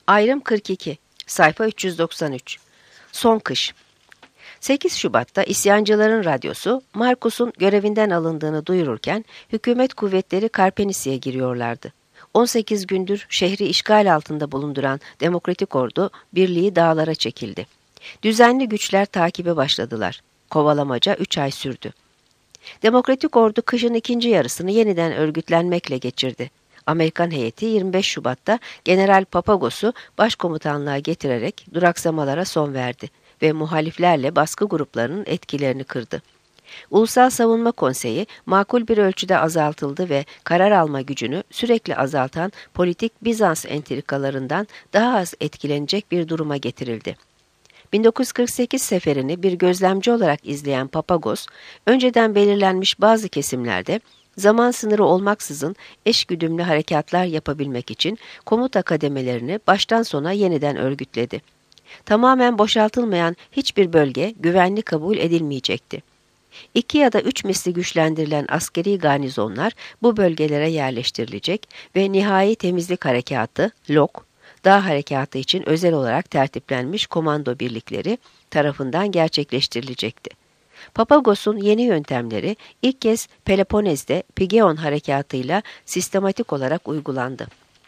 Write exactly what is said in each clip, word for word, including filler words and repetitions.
Ayrım kırk iki, sayfa üç yüz doksan üç. Son kış. sekiz Şubat'ta isyancıların radyosu Marcos'un görevinden alındığını duyururken hükümet kuvvetleri Karpenisi'ye giriyorlardı. on sekiz gündür şehri işgal altında bulunduran Demokratik Ordu birliği dağlara çekildi. Düzenli güçler takibe başladılar. Kovalamaca üç ay sürdü. Demokratik Ordu kışın ikinci yarısını yeniden örgütlenmekle geçirdi. Amerikan heyeti yirmi beş Şubat'ta General Papagos'u başkomutanlığa getirerek duraksamalara son verdi ve muhaliflerle baskı gruplarının etkilerini kırdı. Ulusal Savunma Konseyi makul bir ölçüde azaltıldı ve karar alma gücünü sürekli azaltan politik Bizans entrikalarından daha az etkilenecek bir duruma getirildi. bin dokuz yüz kırk sekiz seferini bir gözlemci olarak izleyen Papagos, önceden belirlenmiş bazı kesimlerde zaman sınırı olmaksızın eşgüdümlü harekatlar yapabilmek için komuta kademelerini baştan sona yeniden örgütledi. Tamamen boşaltılmayan hiçbir bölge güvenli kabul edilmeyecekti. İki ya da üç misli güçlendirilen askeri garnizonlar bu bölgelere yerleştirilecek ve nihai temizlik harekatı, L O K, dağ harekatı için özel olarak tertiplenmiş komando birlikleri tarafından gerçekleştirilecekti. Papagos'un yeni yöntemleri ilk kez Peloponez'de Pigeon harekatıyla sistematik olarak uygulandı.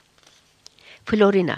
Florina.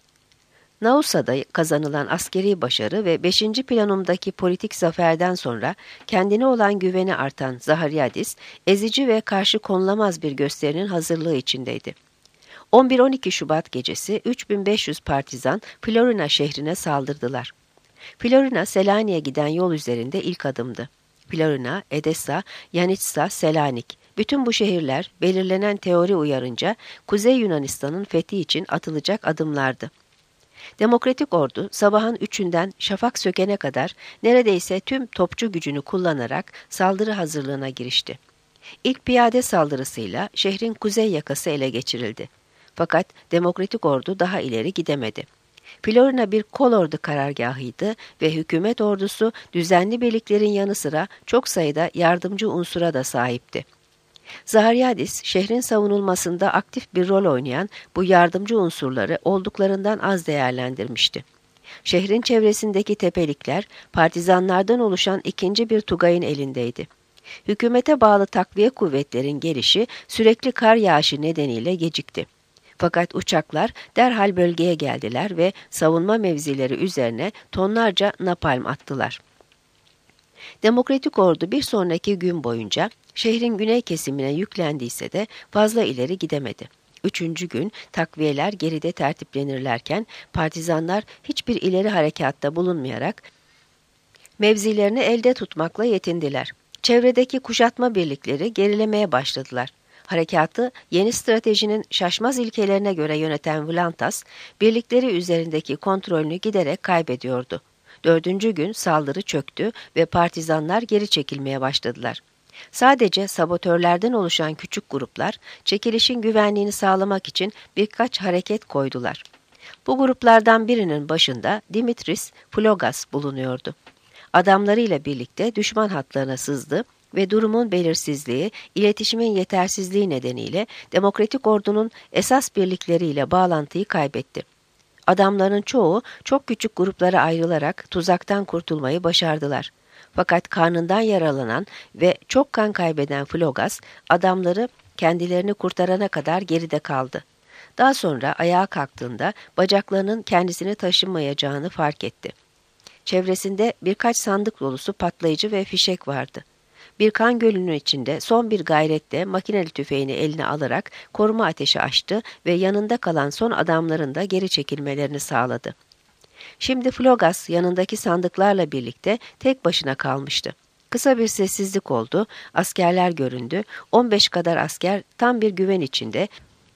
Nausa'da kazanılan askeri başarı ve beşinci planumdaki politik zaferden sonra kendine olan güveni artan Zahariadis, ezici ve karşı konulamaz bir gösterinin hazırlığı içindeydi. on bir on iki Şubat gecesi üç bin beş yüz partizan Florina şehrine saldırdılar. Florina, Selanik'e giden yol üzerinde ilk adımdı. Florina, Edessa, Yanitsa, Selanik, bütün bu şehirler belirlenen teori uyarınca Kuzey Yunanistan'ın fethi için atılacak adımlardı. Demokratik Ordu sabahın üçünden şafak sökene kadar neredeyse tüm topçu gücünü kullanarak saldırı hazırlığına girişti. İlk piyade saldırısıyla şehrin kuzey yakası ele geçirildi. Fakat Demokratik Ordu daha ileri gidemedi. Florina bir kolordu karargahıydı ve hükümet ordusu düzenli birliklerin yanı sıra çok sayıda yardımcı unsura da sahipti. Zahariadis, şehrin savunulmasında aktif bir rol oynayan bu yardımcı unsurları olduklarından az değerlendirmişti. Şehrin çevresindeki tepelikler, partizanlardan oluşan ikinci bir tugayın elindeydi. Hükümete bağlı takviye kuvvetlerin gelişi sürekli kar yağışı nedeniyle gecikti. Fakat uçaklar derhal bölgeye geldiler ve savunma mevzileri üzerine tonlarca napalm attılar. Demokratik Ordu bir sonraki gün boyunca şehrin güney kesimine yüklendiyse de fazla ileri gidemedi. Üçüncü gün takviyeler geride tertiplenirlerken partizanlar hiçbir ileri harekatta bulunmayarak mevzilerini elde tutmakla yetindiler. Çevredeki kuşatma birlikleri gerilemeye başladılar. Harekatı yeni stratejinin şaşmaz ilkelerine göre yöneten Vlantas, birlikleri üzerindeki kontrolünü giderek kaybediyordu. Dördüncü gün saldırı çöktü ve partizanlar geri çekilmeye başladılar. Sadece sabotörlerden oluşan küçük gruplar, çekilişin güvenliğini sağlamak için birkaç hareket koydular. Bu gruplardan birinin başında Dimitris Phlogas bulunuyordu. Adamlarıyla birlikte düşman hatlarına sızdı ve durumun belirsizliği, iletişimin yetersizliği nedeniyle Demokratik Ordu'nun esas birlikleriyle bağlantıyı kaybetti. Adamların çoğu çok küçük gruplara ayrılarak tuzaktan kurtulmayı başardılar. Fakat karnından yaralanan ve çok kan kaybeden Phlogas, adamları kendilerini kurtarana kadar geride kaldı. Daha sonra ayağa kalktığında bacaklarının kendisini taşımayacağını fark etti. Çevresinde birkaç sandık dolusu patlayıcı ve fişek vardı. Bir kan gölünün içinde son bir gayretle makineli tüfeğini eline alarak koruma ateşi açtı ve yanında kalan son adamların da geri çekilmelerini sağladı. Şimdi Phlogas yanındaki sandıklarla birlikte tek başına kalmıştı. Kısa bir sessizlik oldu, askerler göründü, on beş kadar asker tam bir güven içinde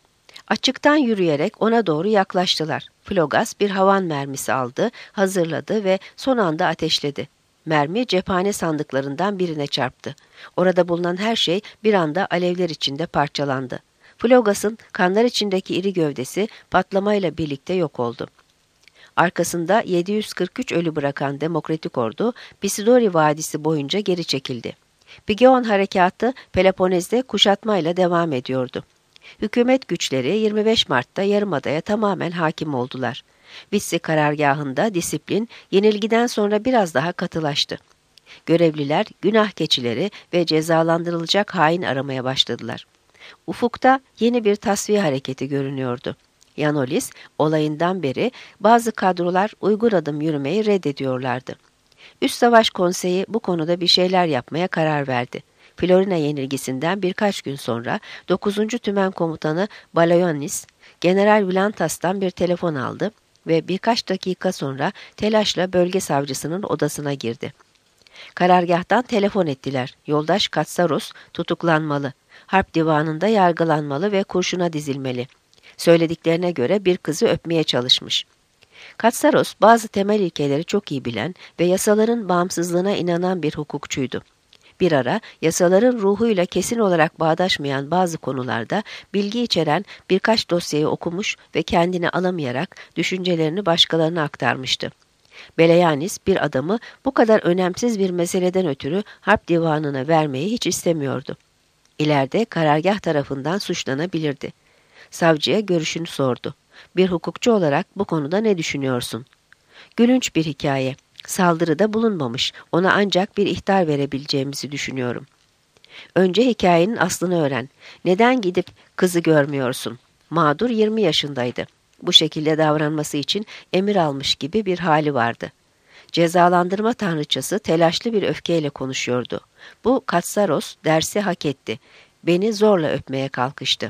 açıktan yürüyerek ona doğru yaklaştılar. Phlogas bir havan mermisi aldı, hazırladı ve son anda ateşledi. Mermi cephane sandıklarından birine çarptı. Orada bulunan her şey bir anda alevler içinde parçalandı. Phlogas'ın kanlar içindeki iri gövdesi patlamayla birlikte yok oldu. Arkasında yedi yüz kırk üç ölü bırakan Demokratik Ordu, Pisidori Vadisi boyunca geri çekildi. Pigeon harekatı Peloponez'de kuşatmayla devam ediyordu. Hükümet güçleri yirmi beş Mart'ta Yarımada'ya tamamen hakim oldular. Vitsi karargahında disiplin yenilgiden sonra biraz daha katılaştı. Görevliler günah keçileri ve cezalandırılacak hain aramaya başladılar. Ufukta yeni bir tasfiye hareketi görünüyordu. Yanolis olayından beri bazı kadrolar uygur adım yürümeyi reddediyorlardı. Üst Savaş Konseyi bu konuda bir şeyler yapmaya karar verdi. Florina yenilgisinden birkaç gün sonra dokuzuncu Tümen Komutanı Balayonis, General Vlantas'tan bir telefon aldı ve birkaç dakika sonra telaşla bölge savcısının odasına girdi. Karargâhtan telefon ettiler. Yoldaş Katsaros tutuklanmalı, harp divanında yargılanmalı ve kurşuna dizilmeli. Söylediklerine göre bir kızı öpmeye çalışmış. Katsaros bazı temel ilkeleri çok iyi bilen ve yasaların bağımsızlığına inanan bir hukukçuydu. Bir ara yasaların ruhuyla kesin olarak bağdaşmayan bazı konularda bilgi içeren birkaç dosyayı okumuş ve kendini alamayarak düşüncelerini başkalarına aktarmıştı. Belayanis bir adamı bu kadar önemsiz bir meseleden ötürü harp divanına vermeyi hiç istemiyordu. İleride karargah tarafından suçlanabilirdi. Savcıya görüşünü sordu. Bir hukukçu olarak bu konuda ne düşünüyorsun? Gülünç bir hikaye. Saldırıda bulunmamış, ona ancak bir ihtar verebileceğimizi düşünüyorum. Önce hikayenin aslını öğren. Neden gidip kızı görmüyorsun? Mağdur yirmi yaşındaydı. Bu şekilde davranması için emir almış gibi bir hali vardı. Cezalandırma tanrıçası telaşlı bir öfkeyle konuşuyordu. Bu Katsaros dersi hak etti. Beni zorla öpmeye kalkıştı.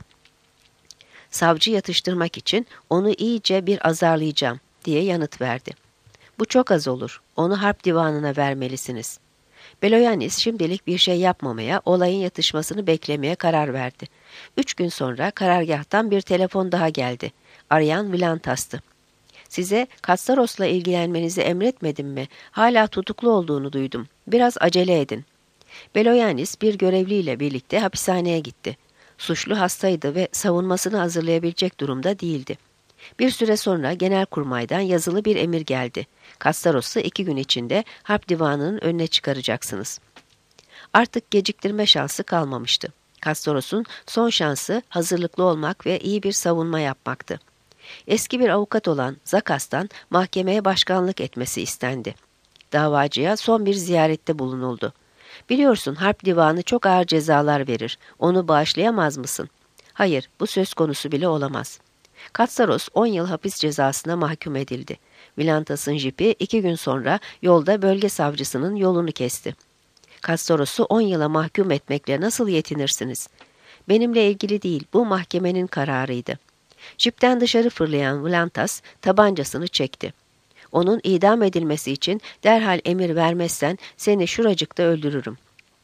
Savcı yatıştırmak için onu iyice bir azarlayacağım diye yanıt verdi. Bu çok az olur. Onu harp divanına vermelisiniz. Beloyanis şimdilik bir şey yapmamaya, olayın yatışmasını beklemeye karar verdi. Üç gün sonra karargâhtan bir telefon daha geldi. Arayan Vlantas'tı. Size Katsaros'la ilgilenmenizi emretmedim mi? Hala tutuklu olduğunu duydum. Biraz acele edin. Beloyanis bir görevliyle birlikte hapishaneye gitti. Suçlu hastaydı ve savunmasını hazırlayabilecek durumda değildi. Bir süre sonra Genelkurmay'dan yazılı bir emir geldi. Katsaros'u iki gün içinde harp divanının önüne çıkaracaksınız. Artık geciktirme şansı kalmamıştı. Katsaros'un son şansı hazırlıklı olmak ve iyi bir savunma yapmaktı. Eski bir avukat olan Zakas'tan mahkemeye başkanlık etmesi istendi. Davacıya son bir ziyarette bulunuldu. Biliyorsun harp divanı çok ağır cezalar verir. Onu bağışlayamaz mısın? Hayır, bu söz konusu bile olamaz. Katsaros on yıl hapis cezasına mahkum edildi. Vlantas'ın jipi iki gün sonra yolda bölge savcısının yolunu kesti. Katsaros'u on yıla mahkum etmekle nasıl yetinirsiniz? Benimle ilgili değil, bu mahkemenin kararıydı. Jipten dışarı fırlayan Vlantas tabancasını çekti. Onun idam edilmesi için derhal emir vermezsen seni şuracıkta öldürürüm.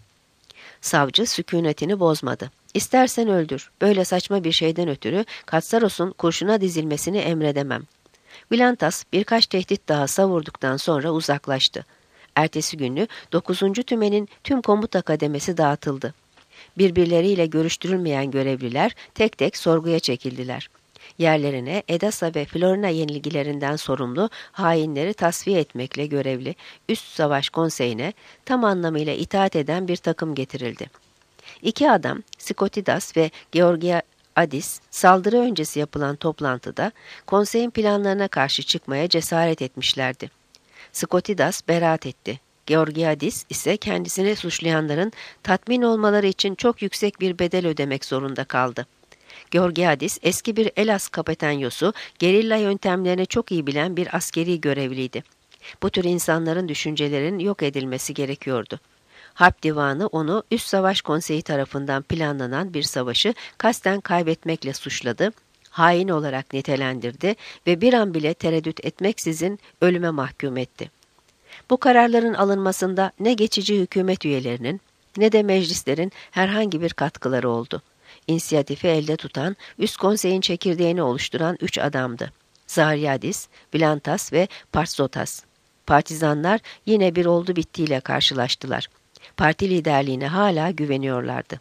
Savcı sükunetini bozmadı. İstersen öldür. Böyle saçma bir şeyden ötürü Katsaros'un kurşuna dizilmesini emredemem. Vlantas birkaç tehdit daha savurduktan sonra uzaklaştı. Ertesi günü dokuzuncu Tümen'in tüm komuta kademesi dağıtıldı. Birbirleriyle görüştürülmeyen görevliler tek tek sorguya çekildiler. Yerlerine Edessa ve Florina yenilgilerinden sorumlu hainleri tasfiye etmekle görevli Üst Savaş Konseyi'ne tam anlamıyla itaat eden bir takım getirildi. İki adam, Skotidas ve Georgiadis, saldırı öncesi yapılan toplantıda konseyin planlarına karşı çıkmaya cesaret etmişlerdi. Skotidas beraat etti. Georgiadis ise kendisini suçlayanların tatmin olmaları için çok yüksek bir bedel ödemek zorunda kaldı. Georgiadis eski bir Elas kapetanyosu, gerilla yöntemlerini çok iyi bilen bir askeri görevliydi. Bu tür insanların düşüncelerinin yok edilmesi gerekiyordu. Harp divanı onu Üst Savaş Konseyi tarafından planlanan bir savaşı kasten kaybetmekle suçladı, hain olarak nitelendirdi ve bir an bile tereddüt etmeksizin ölüme mahkum etti. Bu kararların alınmasında ne geçici hükümet üyelerinin ne de meclislerin herhangi bir katkıları oldu. İnisiyatifi elde tutan, üst konseyin çekirdeğini oluşturan üç adamdı. Zariadis, Vlantas ve Partzotas. Partizanlar yine bir oldu bittiyle karşılaştılar. Parti liderliğine hala güveniyorlardı.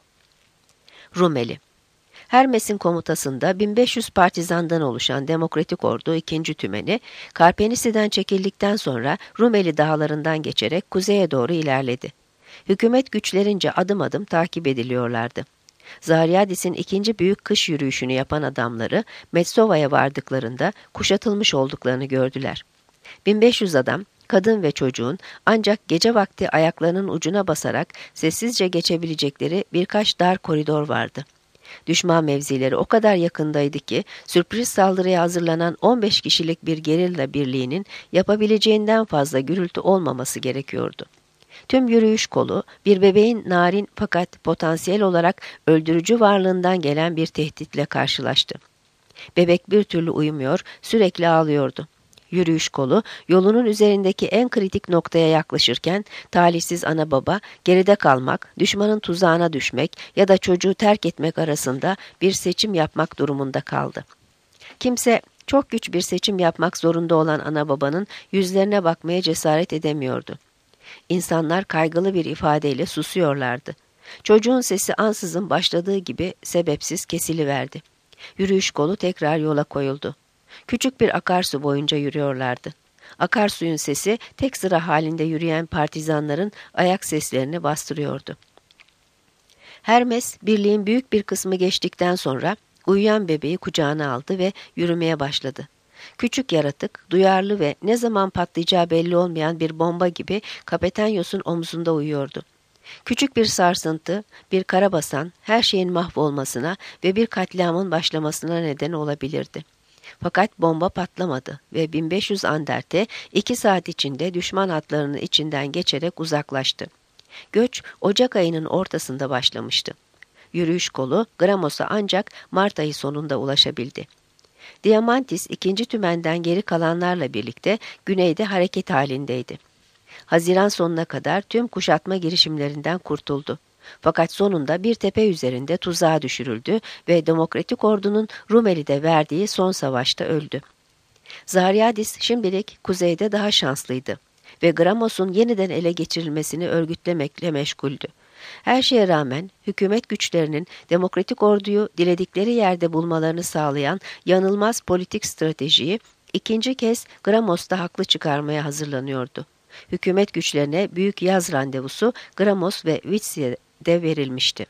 Rumeli. Hermes'in komutasında bin beş yüz partizandan oluşan Demokratik Ordu ikinci Tümeni, Karpenisi'den çekildikten sonra Rumeli dağlarından geçerek kuzeye doğru ilerledi. Hükümet güçlerince adım adım takip ediliyorlardı. Zahariadis'in ikinci büyük kış yürüyüşünü yapan adamları Metsova'ya vardıklarında kuşatılmış olduklarını gördüler. bin beş yüz adam, kadın ve çocuğun ancak gece vakti ayaklarının ucuna basarak sessizce geçebilecekleri birkaç dar koridor vardı. Düşman mevzileri o kadar yakındaydı ki sürpriz saldırıya hazırlanan on beş kişilik bir gerilla birliğinin yapabileceğinden fazla gürültü olmaması gerekiyordu. Tüm yürüyüş kolu bir bebeğin narin fakat potansiyel olarak öldürücü varlığından gelen bir tehditle karşılaştı. Bebek bir türlü uyumuyor, sürekli ağlıyordu. Yürüyüş kolu yolunun üzerindeki en kritik noktaya yaklaşırken talihsiz ana baba geride kalmak, düşmanın tuzağına düşmek ya da çocuğu terk etmek arasında bir seçim yapmak durumunda kaldı. Kimse çok güç bir seçim yapmak zorunda olan ana babanın yüzlerine bakmaya cesaret edemiyordu. İnsanlar kaygılı bir ifadeyle susuyorlardı. Çocuğun sesi ansızın başladığı gibi sebepsiz kesiliverdi. Yürüyüş kolu tekrar yola koyuldu. Küçük bir akarsu boyunca yürüyorlardı. Akarsuyun sesi tek sıra halinde yürüyen partizanların ayak seslerini bastırıyordu. Hermes, birliğin büyük bir kısmı geçtikten sonra uyuyan bebeği kucağına aldı ve yürümeye başladı. Küçük yaratık, duyarlı ve ne zaman patlayacağı belli olmayan bir bomba gibi Kapetanyos'un omzunda uyuyordu. Küçük bir sarsıntı, bir karabasan, her şeyin mahvolmasına ve bir katliamın başlamasına neden olabilirdi. Fakat bomba patlamadı ve bin beş yüz anderte iki saat içinde düşman hatlarının içinden geçerek uzaklaştı. Göç Ocak ayının ortasında başlamıştı. Yürüyüş kolu Gramos'a ancak Mart ayı sonunda ulaşabildi. Diamantis ikinci tümenden geri kalanlarla birlikte güneyde hareket halindeydi. Haziran sonuna kadar tüm kuşatma girişimlerinden kurtuldu. Fakat sonunda bir tepe üzerinde tuzağa düşürüldü ve Demokratik Ordu'nun Rumeli'de verdiği son savaşta öldü. Zahariadis şimdilik kuzeyde daha şanslıydı ve Gramos'un yeniden ele geçirilmesini örgütlemekle meşguldü. Her şeye rağmen hükümet güçlerinin Demokratik Ordu'yu diledikleri yerde bulmalarını sağlayan yanılmaz politik stratejiyi ikinci kez Gramos'ta haklı çıkarmaya hazırlanıyordu. Hükümet güçlerine büyük yaz randevusu Gramos ve Vitsi'de verilmişti.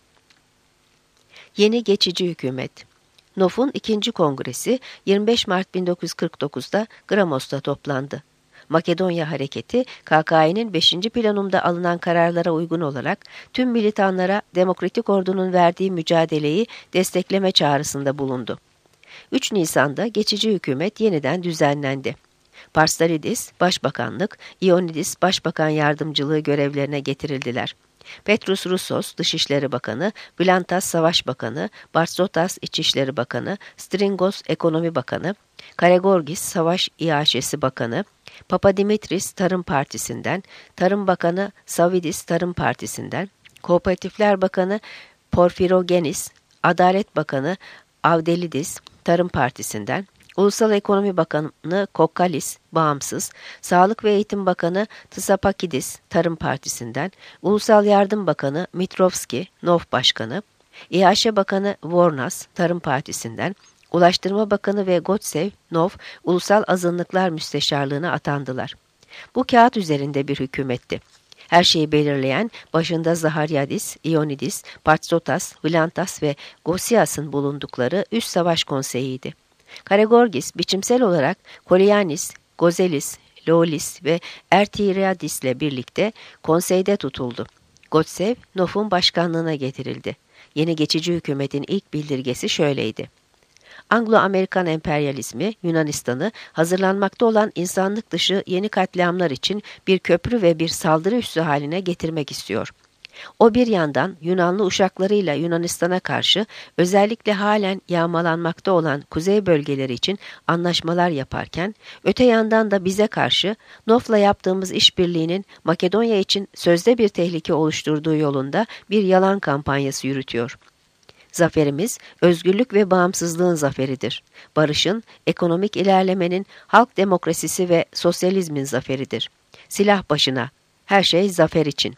Yeni geçici hükümet. N O F'un ikinci kongresi yirmi beş Mart bin dokuz yüz kırk dokuz'da Gramos'ta toplandı. Makedonya hareketi K K I'nin beşinci planında alınan kararlara uygun olarak tüm militanlara Demokratik Ordu'nun verdiği mücadeleyi destekleme çağrısında bulundu. üç Nisan'da geçici hükümet yeniden düzenlendi. Parsalidis, Başbakanlık, Ioannidis, Başbakan Yardımcılığı görevlerine getirildiler. Petrus Roussos, Dışişleri Bakanı, Blantas, Savaş Bakanı, Bartsotas, İçişleri Bakanı, Stringos, Ekonomi Bakanı, Karegorgis, Savaş İaşesi Bakanı, Papadimitris, Tarım Partisi'nden, Tarım Bakanı Savidis, Tarım Partisi'nden, Kooperatifler Bakanı Porfirogenis, Adalet Bakanı Avdelidis, Tarım Partisi'nden, Ulusal Ekonomi Bakanı Kokkalis, bağımsız, Sağlık ve Eğitim Bakanı Tsapakidis, Tarım Partisi'nden, Ulusal Yardım Bakanı Mitrovski, N O F Başkanı, İHA Bakanı Vornas, Tarım Partisi'nden, Ulaştırma Bakanı ve Gotsev, N O F, Ulusal Azınlıklar Müsteşarlığı'na atandılar. Bu kağıt üzerinde bir hükümetti. Her şeyi belirleyen başında Zahariadis, Ioannidis, Partsotas, Vlantas ve Gosias'ın bulundukları Üst Savaş Konseyi'ydi. Karegorgis biçimsel olarak Kolyanis, Gozelis, Lolis ve Ertiriadis ile birlikte konseyde tutuldu. Gotsev, N O F'un başkanlığına getirildi. Yeni geçici hükümetin ilk bildirgesi şöyleydi. Anglo-Amerikan emperyalizmi Yunanistan'ı hazırlanmakta olan insanlık dışı yeni katliamlar için bir köprü ve bir saldırı üssü haline getirmek istiyor. O bir yandan Yunanlı uşaklarıyla Yunanistan'a karşı özellikle halen yağmalanmakta olan kuzey bölgeleri için anlaşmalar yaparken, öte yandan da bize karşı N O F'la yaptığımız işbirliğinin Makedonya için sözde bir tehlike oluşturduğu yolunda bir yalan kampanyası yürütüyor. Zaferimiz, özgürlük ve bağımsızlığın zaferidir. Barışın, ekonomik ilerlemenin, halk demokrasisi ve sosyalizmin zaferidir. Silah başına, her şey zafer için.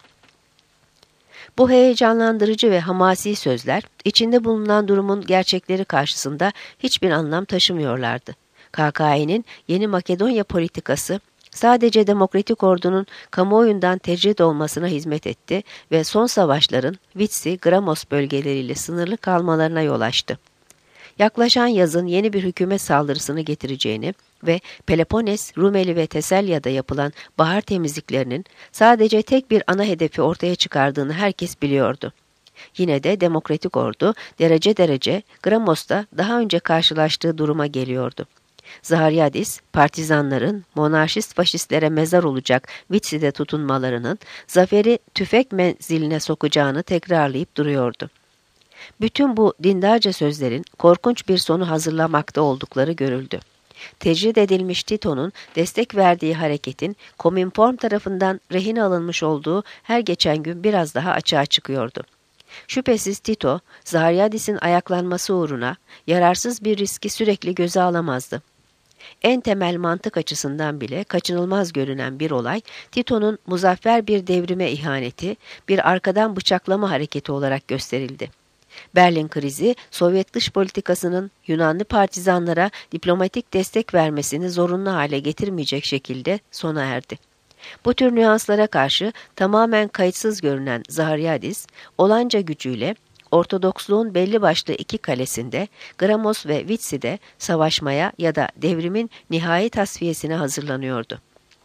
Bu heyecanlandırıcı ve hamasi sözler, içinde bulunan durumun gerçekleri karşısında hiçbir anlam taşımıyorlardı. K K I'nin yeni Makedonya politikası, Sadece Demokratik Ordu'nun kamuoyundan tecrit olmasına hizmet etti ve son savaşların Vitsi, Gramos bölgeleriyle sınırlı kalmalarına yol açtı. Yaklaşan yazın yeni bir hükümet saldırısını getireceğini ve Peloponnes, Rumeli ve Teselya'da yapılan bahar temizliklerinin sadece tek bir ana hedefi ortaya çıkardığını herkes biliyordu. Yine de Demokratik Ordu derece derece Gramos'ta daha önce karşılaştığı duruma geliyordu. Zahariadis, partizanların monarşist faşistlere mezar olacak Vitsi'de tutunmalarının zaferi tüfek menziline sokacağını tekrarlayıp duruyordu. Bütün bu dindarca sözlerin korkunç bir sonu hazırlamakta oldukları görüldü. Tecrit edilmiş Tito'nun destek verdiği hareketin Komintern tarafından rehin alınmış olduğu her geçen gün biraz daha açığa çıkıyordu. Şüphesiz Tito, Zahariadis'in ayaklanması uğruna yararsız bir riski sürekli göze alamazdı. En temel mantık açısından bile kaçınılmaz görünen bir olay, Tito'nun muzaffer bir devrime ihaneti, bir arkadan bıçaklama hareketi olarak gösterildi. Berlin krizi, Sovyet dış politikasının Yunanlı partizanlara diplomatik destek vermesini zorunlu hale getirmeyecek şekilde sona erdi. Bu tür nüanslara karşı tamamen kayıtsız görünen Zahariadis, olanca gücüyle Ortodoksluğun belli başlı iki kalesinde, Gramos ve Vitsi'de savaşmaya ya da devrimin nihai tasfiyesine hazırlanıyordu.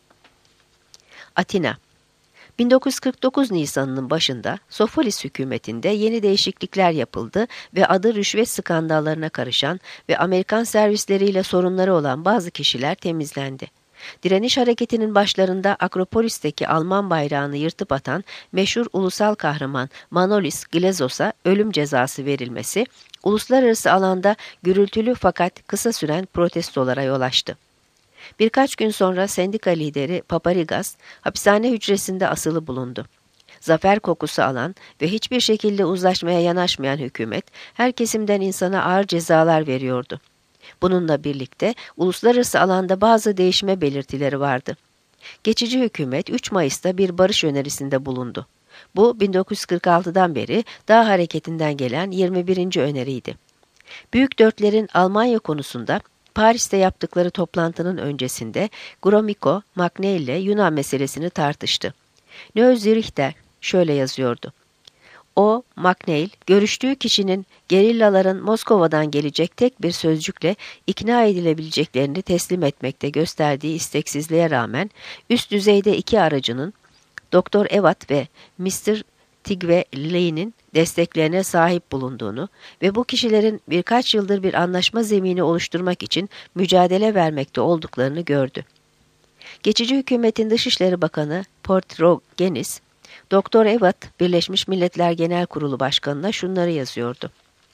Atina bin dokuz yüz kırk dokuz Nisan'ının başında Sofolis hükümetinde yeni değişiklikler yapıldı ve adı rüşvet skandallarına karışan ve Amerikan servisleriyle sorunları olan bazı kişiler temizlendi. Direniş hareketinin başlarında Akropolis'teki Alman bayrağını yırtıp atan meşhur ulusal kahraman Manolis Glezos'a ölüm cezası verilmesi, uluslararası alanda gürültülü fakat kısa süren protestolara yol açtı. Birkaç gün sonra sendika lideri Paparigas hapishane hücresinde asılı bulundu. Zafer kokusu alan ve hiçbir şekilde uzlaşmaya yanaşmayan hükümet her kesimden insana ağır cezalar veriyordu. Bununla birlikte uluslararası alanda bazı değişme belirtileri vardı. Geçici hükümet üç Mayıs'ta bir barış önerisinde bulundu. Bu bin dokuz yüz kırk altıdan beri Dağ Hareketi'nden gelen yirmi birinci öneriydi. Büyük Dörtlerin Almanya konusunda Paris'te yaptıkları toplantının öncesinde Gromyko, Macneill ile Yunan meselesini tartıştı. Neues-Zürich'te şöyle yazıyordu. O, Macneill, görüştüğü kişinin gerillaların Moskova'dan gelecek tek bir sözcükle ikna edilebileceklerini teslim etmekte gösterdiği isteksizliğe rağmen üst düzeyde iki aracının Doktor Evat ve mister Tigve Ley'nin desteklerine sahip bulunduğunu ve bu kişilerin birkaç yıldır bir anlaşma zemini oluşturmak için mücadele vermekte olduklarını gördü. Geçici hükümetin Dışişleri Bakanı Portrogenis, Doktor Evat, Birleşmiş Milletler Genel Kurulu Başkanı'na şunları yazıyordu.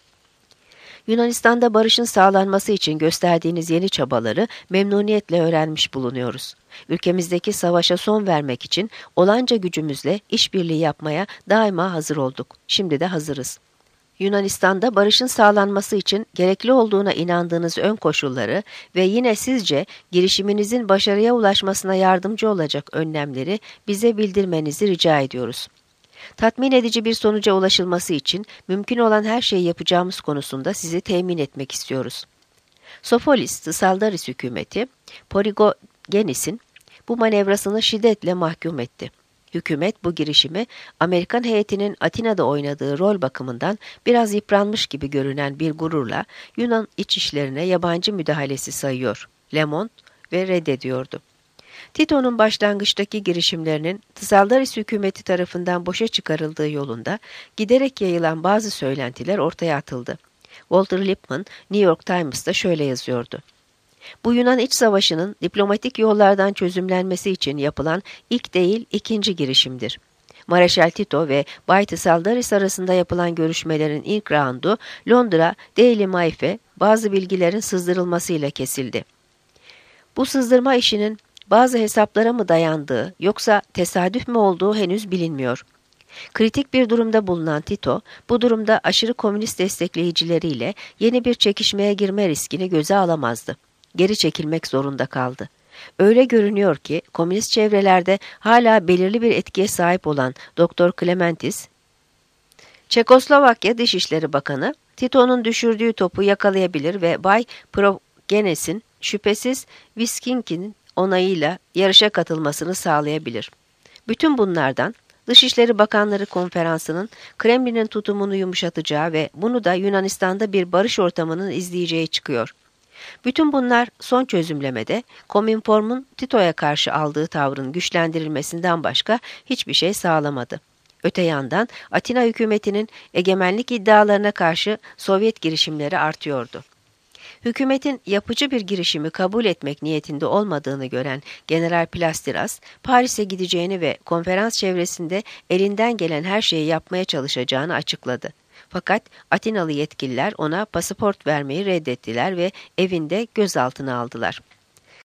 Yunanistan'da barışın sağlanması için gösterdiğiniz yeni çabaları memnuniyetle öğrenmiş bulunuyoruz. Ülkemizdeki savaşa son vermek için olanca gücümüzle işbirliği yapmaya daima hazır olduk. Şimdi de hazırız. Yunanistan'da barışın sağlanması için gerekli olduğuna inandığınız ön koşulları ve yine sizce girişiminizin başarıya ulaşmasına yardımcı olacak önlemleri bize bildirmenizi rica ediyoruz. Tatmin edici bir sonuca ulaşılması için mümkün olan her şeyi yapacağımız konusunda sizi temin etmek istiyoruz. Sofolis, Tsaldaris hükümeti, Porigogenis'in bu manevrasını şiddetle mahkum etti. Hükümet bu girişimi Amerikan heyetinin Atina'da oynadığı rol bakımından biraz yıpranmış gibi görünen bir gururla Yunan iç işlerine yabancı müdahalesi sayıyor, Le Monde ve reddediyordu. Tito'nun başlangıçtaki girişimlerinin Tsaldaris hükümeti tarafından boşa çıkarıldığı yolunda giderek yayılan bazı söylentiler ortaya atıldı. Walter Lippmann, New York Times'ta şöyle yazıyordu. Bu Yunan iç savaşının diplomatik yollardan çözümlenmesi için yapılan ilk değil ikinci girişimdir. Mareşal Tito ve Bay Tsaldaris arasında yapılan görüşmelerin ilk raundu Londra Daily Mail'e bazı bilgilerin sızdırılmasıyla kesildi. Bu sızdırma işinin bazı hesaplara mı dayandığı yoksa tesadüf mü olduğu henüz bilinmiyor. Kritik bir durumda bulunan Tito, bu durumda aşırı komünist destekleyicileriyle yeni bir çekişmeye girme riskini göze alamazdı. Geri çekilmek zorunda kaldı. Öyle görünüyor ki komünist çevrelerde hala belirli bir etkiye sahip olan Doktor Klementis, Çekoslovakya Dışişleri Bakanı, Tito'nun düşürdüğü topu yakalayabilir ve Bay Progenes'in şüphesiz Viskinki'nin onayıyla yarışa katılmasını sağlayabilir. Bütün bunlardan Dışişleri Bakanları Konferansı'nın Kremlin'in tutumunu yumuşatacağı ve bunu da Yunanistan'da bir barış ortamının izleyeceği çıkıyor. Bütün bunlar son çözümlemede Kominform'un Tito'ya karşı aldığı tavrın güçlendirilmesinden başka hiçbir şey sağlamadı. Öte yandan Atina hükümetinin egemenlik iddialarına karşı Sovyet girişimleri artıyordu. Hükümetin yapıcı bir girişimi kabul etmek niyetinde olmadığını gören General Plastiras, Paris'e gideceğini ve konferans çevresinde elinden gelen her şeyi yapmaya çalışacağını açıkladı. Fakat Atinalı yetkililer ona pasaport vermeyi reddettiler ve evinde gözaltına aldılar.